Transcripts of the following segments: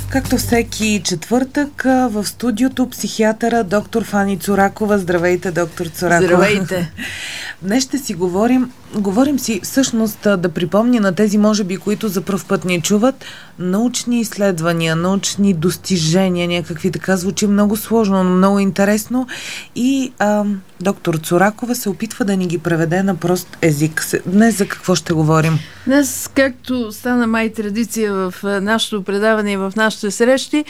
Както всеки четвъртък в студиото психиатъра доктор Фани Цуракова. Здравейте, доктор Цуракова. Здравейте. Днес ще си говорим си всъщност да припомня на тези, може би, които за пръв път ни чуват, научни изследвания, научни достижения, някакви, така звучи много сложно, но много интересно, и доктор Цуракова се опитва да ни ги преведе на прост език. Днес за какво ще говорим? Днес, както стана май традиция в нашето предаване и в нашите срещи,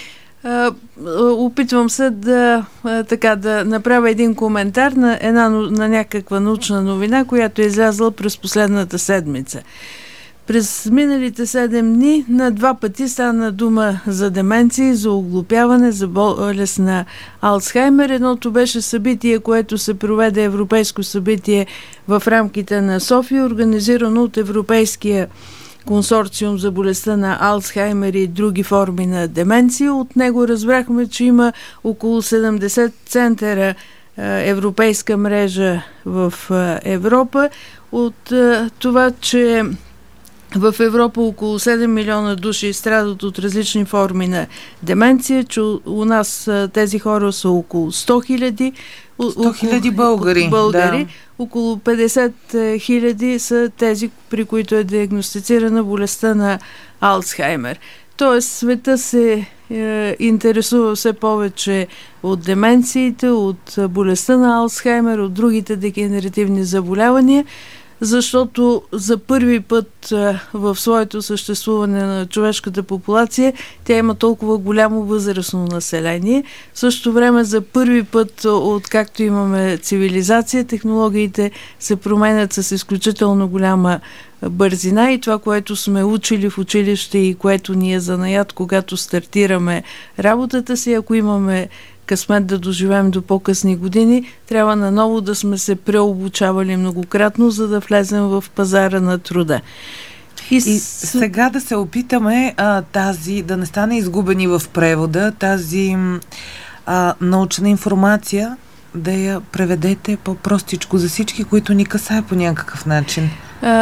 опитвам се да направя един коментар на някаква научна новина, която е излязла през последната седмица. През миналите 7 дни на 2 пъти стана дума за деменции, за оглупяване, за болест на Алцхаймер. Едното беше събитие, което се проведе, европейско събитие в рамките на София, организирано от Европейския консорциум за болестта на Алцхаймер и други форми на деменция. От него разбрахме, че има около 70 центъра, европейска мрежа в Европа. От това, че в Европа около 7 милиона души страдат от различни форми на деменция, че у нас тези хора са около 100 хиляди. 100 хиляди българи. Да. Около 50 хиляди са тези, при които е диагностицирана болестта на Алцхаймер. Тоест, света се интересува все повече от деменциите, от болестта на Алцхаймер, от другите дегенеративни заболявания, защото за първи път в своето съществуване на човешката популация тя има толкова голямо възрастно население. В същото време за първи път, откакто имаме цивилизация, технологиите се променят с изключително голяма бързина и това, което сме учили в училище и което ни е занаят, когато стартираме работата си, ако имаме късмет да доживеем до по-късни години, трябва наново да сме се преобучавали многократно, за да влезем в пазара на труда. И сега да се опитаме да не стане изгубени в превода, тази научна информация да я преведете по-простичко за всички, които ни касае по някакъв начин.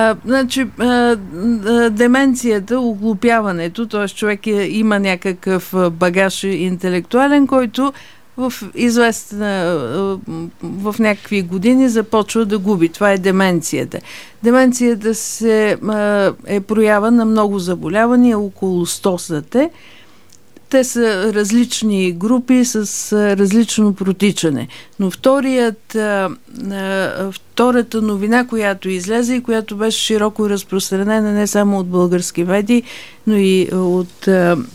Деменцията, оглупяването, т.е. човек има някакъв багаж интелектуален, който в някакви години започва да губи. Това е деменцията. Деменцията е проява на много заболявания, около 100 са те. Те са различни групи с различно протичане. Но втората новина, която излезе и която беше широко разпространена не само от български медии, но и от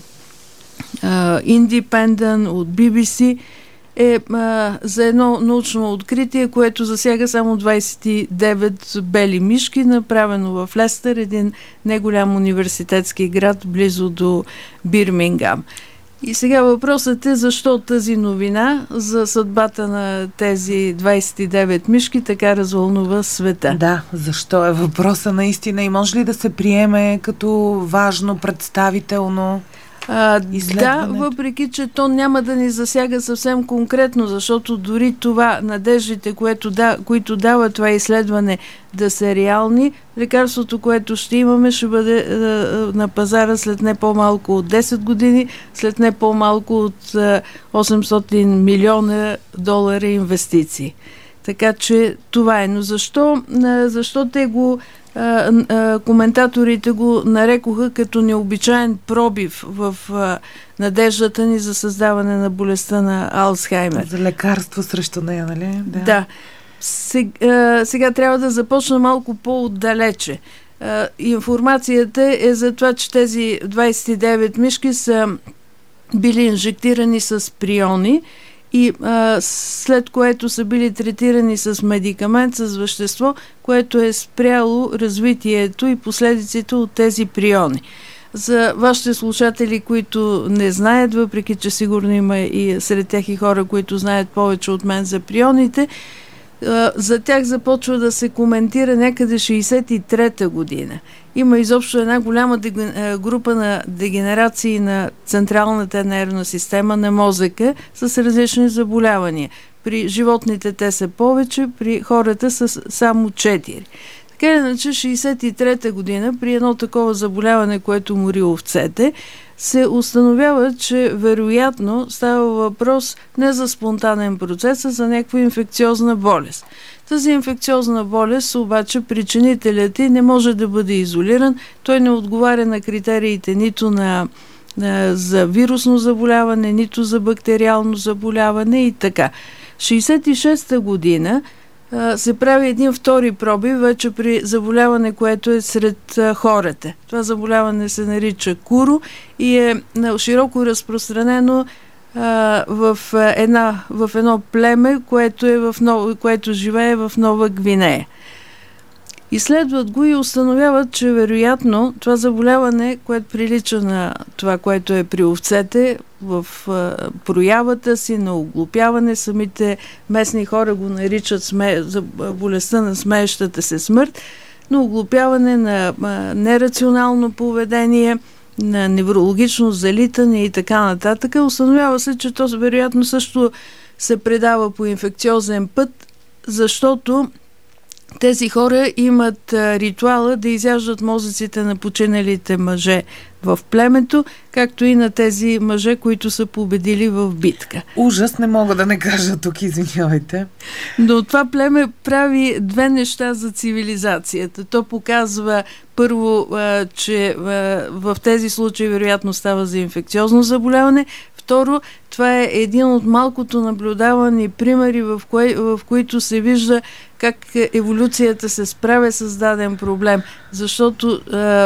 Independent, от BBC, е за едно научно откритие, което засяга само 29 бели мишки, направено в Лестър, един неголям университетски град близо до Бирмингам. И сега въпросът е защо тази новина за съдбата на тези 29 мишки така развълнува света. Да, защо е въпроса наистина и може ли да се приеме като важно, представително? Да, въпреки че то няма да ни засяга съвсем конкретно, защото дори това, надеждите, които дава това изследване да са реални, лекарството, което ще имаме, ще бъде на пазара след не по-малко от 10 години, след не по-малко от 800 милиона долара инвестиции. Така че това е. Но защо те коментаторите го нарекоха като необичаен пробив в надеждата ни за създаване на болестта на Алцхаймер? За лекарство срещу нея, нали? Да. Сега трябва да започна малко по-отдалече. Информацията е за това, че тези 29 мишки са били инжектирани с приони и след което са били третирани с медикамент, с вещество, което е спряло развитието и последиците от тези приони. За вашите слушатели, които не знаят, въпреки че сигурно има и сред тях и хора, които знаят повече от мен за прионите, за тях започва да се коментира някъде 63-та година. Има изобщо една голяма група на дегенерации на централната нервна система, на мозъка, с различни заболявания. При животните те са повече, при хората са само 4. Така или иначе, 63-та година, при едно такова заболяване, което мори овцете, се установява, че вероятно става въпрос не за спонтанен процес, а за някаква инфекциозна болест. Тази инфекциозна болест, обаче, причинителят ѝ не може да бъде изолиран. Той не отговаря на критериите нито за вирусно заболяване, нито за бактериално заболяване и така. 66-та година се прави един втори пробив вече при заболяване, което е сред хората. Това заболяване се нарича куро и е широко разпространено в едно племе, което живее в Нова Гвинея. Изследват го и установяват, че вероятно това заболяване, което прилича на това, което е при овцете, в проявата си на оглупяване, самите местни хора го наричат за болестта на смеещата се смърт, на оглупяване, на нерационално поведение, на неврологично залитане и така нататък. Установява се, че то вероятно също се предава по инфекциозен път, защото тези хора имат ритуала да изяждат мозъците на починалите мъже в племето, както и на тези мъже, които са победили в битка. Ужас, не мога да не кажа тук, извинявайте. Но това племе прави две неща за цивилизацията. То показва първо, че в тези случаи вероятно става за инфекциозно заболяване. Второ, това е един от малкото наблюдавани примери, в които се вижда как еволюцията се справя с даден проблем. Защото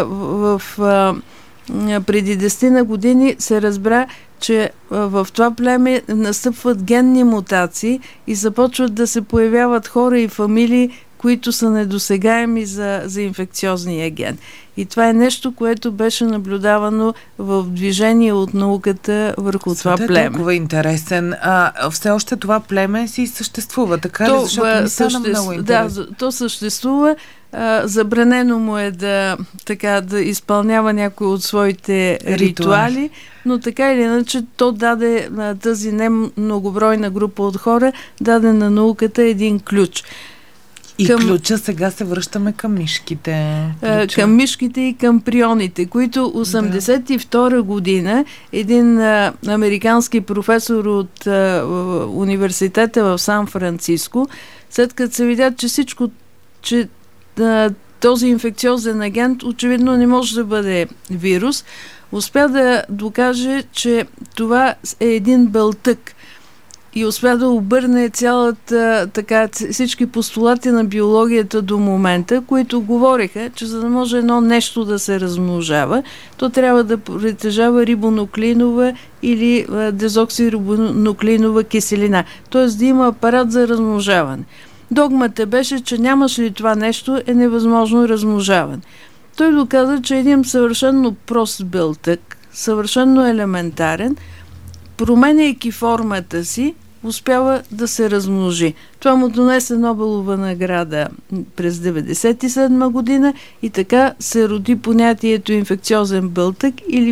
преди 10 на години се разбра, че в това племе настъпват генни мутации и започват да се появяват хора и фамилии, които са недосегаеми за инфекциозния ген. И това е нещо, което беше наблюдавано в движение от науката върху това племе. Е толкова интересен. Все още това племе си съществува, така ли? Защото ми стана много интересно. Да, то съществува. Забранено му е да изпълнява някои от своите ритуали, но така или иначе то даде на тази не многобройна група от хора, даде на науката един ключ. Ключа, сега се връщаме към мишките. Към мишките и към прионите, които 82 година един американски професор от университета в Сан-Франциско, след като се видят, че този инфекциозен агент очевидно не може да бъде вирус, успя да докаже, че това е един белтък и успя да обърне всички постулати на биологията до момента, които говореха, че за да може едно нещо да се размножава, то трябва да притежава рибонуклеинова или дезоксирибонуклеинова киселина, т.е. да има апарат за размножаване. Догмата беше, че нямаш ли това нещо, е невъзможно размножаване. Той доказа, че един съвършенно прост белтък, съвършенно елементарен, променяйки формата си, успява да се размножи. Това му донесе Нобелова награда през 1997 година и така се роди понятието инфекциозен белтък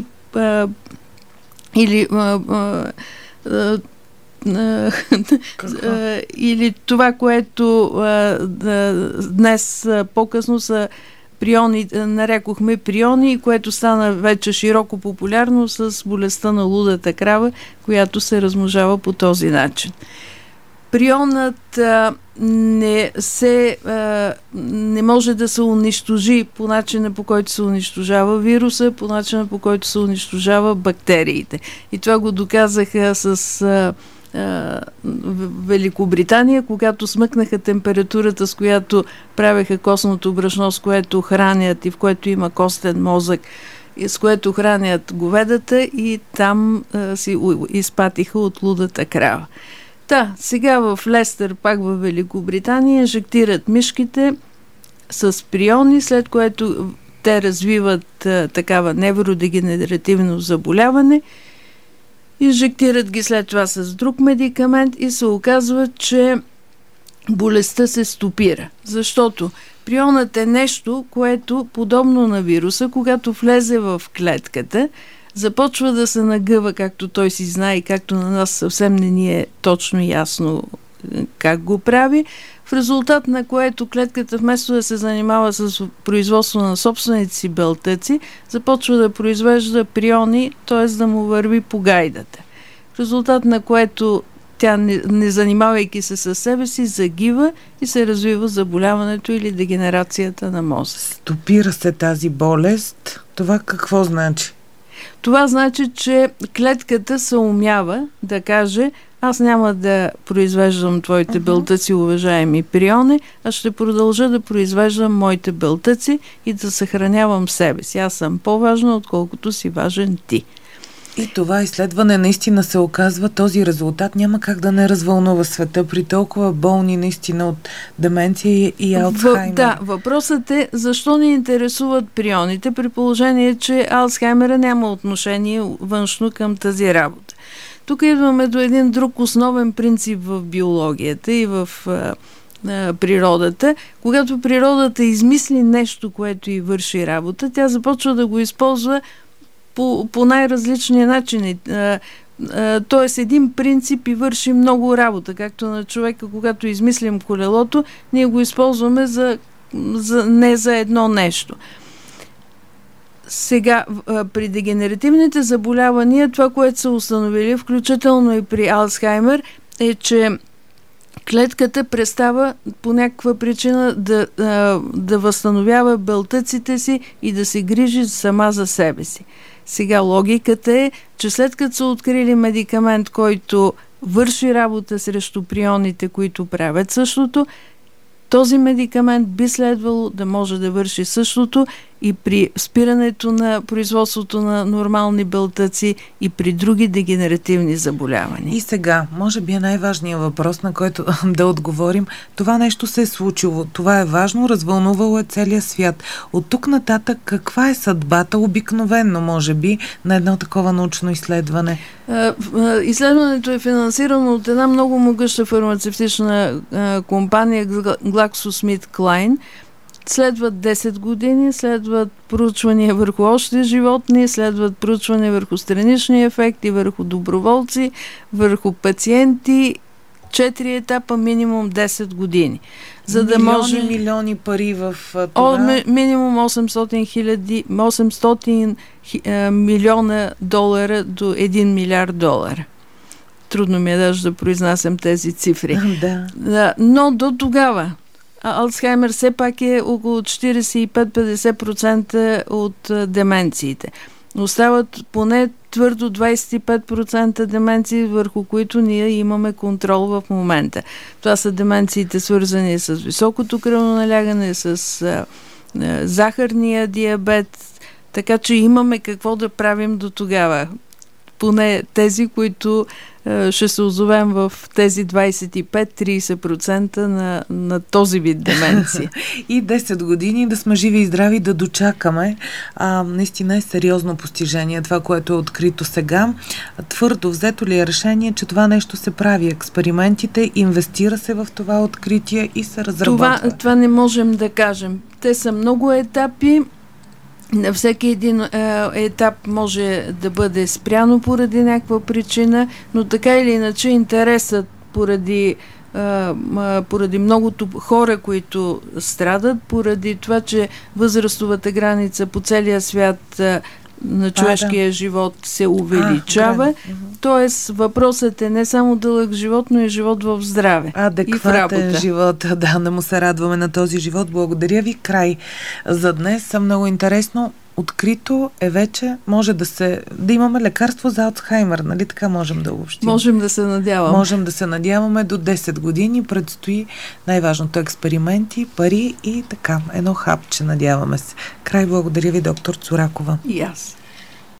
или това, което днес по-късно са приони, нарекохме приони, което стана вече широко популярно с болестта на лудата крава, която се размножава по този начин. Прионът не може да се унищожи по начина, по който се унищожава вируса, по начина, по който се унищожава бактериите. И това го доказаха с Великобритания, когато смъкнаха температурата, с която правеха костното брашно, с което хранят и в което има костен мозък, и с което хранят говедата, и там си изпатиха от лудата крава. Сега в Лестър, пак в Великобритания, инжектират мишките с приони, след което те развиват такава невродегенеративно заболяване, инжектират ги след това с друг медикамент и се оказва, че болестта се стопира. Защото прионът е нещо, което подобно на вируса, когато влезе в клетката, започва да се нагъва, както той си знае и както на нас съвсем не ни е точно ясно как го прави, в резултат на което клетката вместо да се занимава с производство на собствените си белтъци, започва да произвежда приони, т.е. да му върви по гайдата. В резултат на което тя, не занимавайки се със себе си, загива и се развива заболяването или дегенерацията на мозък. Стопира се тази болест. Това какво значи? Това значи, че клетката се умява да каже: аз няма да произвеждам твоите белтъци, уважаеми приони, а ще продължа да произвеждам моите белтъци и да съхранявам себе си. Аз съм по-важна, отколкото си важен ти. И това изследване наистина се оказва, този резултат няма как да не развълнува света при толкова болни наистина от деменция и Алцхаймер. Да, въпросът е защо ни интересуват прионите, при положение, че Алцхаймера няма отношение външно към тази работа. Тук идваме до един друг основен принцип в биологията и в природата. Когато природата измисли нещо, което й върши работа, тя започва да го използва по най-различни начини. Тоест един принцип и върши много работа. Както на човека, когато измислим колелото, ние го използваме не за едно нещо. Сега, при дегенеративните заболявания, това, което са установили, включително и при Алцхаймер, е, че клетката престава по някаква причина да възстановява белтъците си и да се грижи сама за себе си. Сега логиката е, че след като са открили медикамент, който върши работа срещу прионите, които правят същото, този медикамент би следвало да може да върши същото и при спирането на производството на нормални белтъци и при други дегенеративни заболявания. И сега, може би е най-важният въпрос, на който да отговорим. Това нещо се е случило. Това е важно, развълнувало е целия свят. От тук нататък каква е съдбата обикновенно, може би, на едно такова научно изследване? Изследването е финансирано от една много могъща фармацевтична компания GlaxoSmithKline. Следват 10 години, следват проучвания върху още животни, следват проучвания върху странични ефекти, върху доброволци, върху пациенти. 4 етапа, минимум 10 години. За да може милиони пари в това. Минимум 800 милиона долара до 1 милиард долара. Трудно ми е даже да произнасям тези цифри. Да. Но до тогава Алцхаймер все пак е около 45-50% от деменциите. Остават поне твърдо 25% деменции, върху които ние имаме контрол в момента. Това са деменциите, свързани с високото кръвно налягане, с захарния диабет, така че имаме какво да правим до тогава. Поне тези, които ще се озовем в тези 25-30% на този вид деменция. И 10 години да сме живи и здрави, да дочакаме. Наистина е сериозно постижение това, което е открито сега. Твърдо взето ли е решение, че това нещо се прави? Експериментите, инвестира се в това откритие и се разработва? Това не можем да кажем. Те са много етапи. На всеки един етап може да бъде спряно поради някаква причина, но така или иначе интересът поради многото хора, които страдат, поради това, че възрастовата граница по целия свят на човешкия живот се увеличава. Тоест въпросът е не само дълъг живот, но и живот в здраве. Адекватен живот. Да му се радваме на този живот. Благодаря ви. Край за днес. Много интересно. Открито е вече, може да имаме лекарство за Алцхаймер, нали така можем да обобщим? Можем да се надяваме. Можем да се надяваме до 10 години. Предстои най-важното експерименти, пари и така. Едно хапче, надяваме се. Край, благодаря ви, доктор Цуракова. И аз.